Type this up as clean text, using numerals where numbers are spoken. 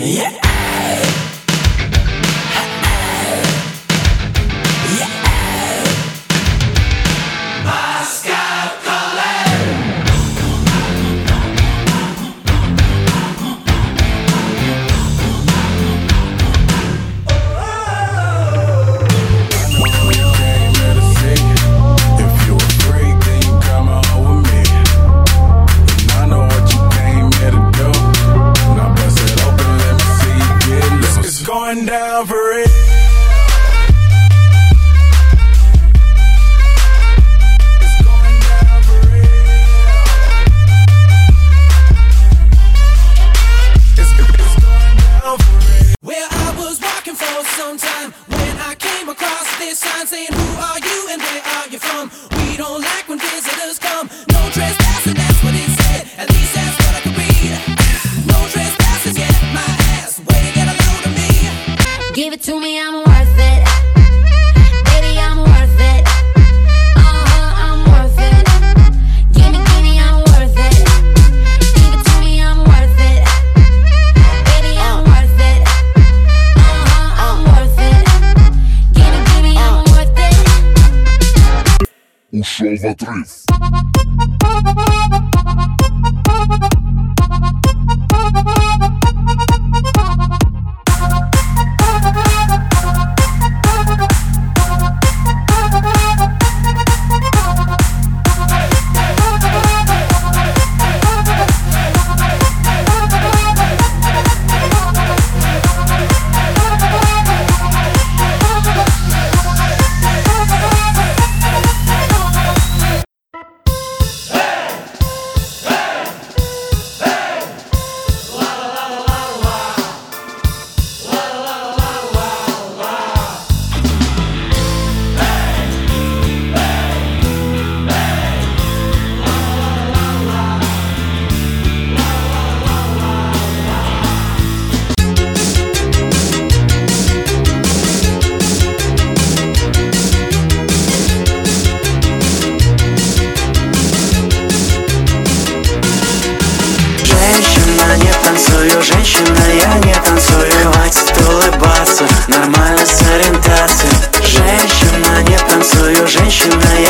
Down for it. It's going down for real. It's going down for real. Well, I was walking for some time when I came across this sign saying, "Who are you and where are you from? We don't like when visitors come. No trespassing," that's what it said. At least that's what I could read. No trespassers, yeah, my ass. Way to get a load of me. Give it to me, I'm worth it. Baby, I'm worth it. I'm worth it. Give me, I'm worth it. Give it to me, I'm worth it. Baby, I'm worth it. I'm worth it. Give me, I'm worth it. O Salva-Trif. Женщина, я не танцую. Хватит улыбаться, нормально с ориентацией. Женщина, не танцую. Женщина,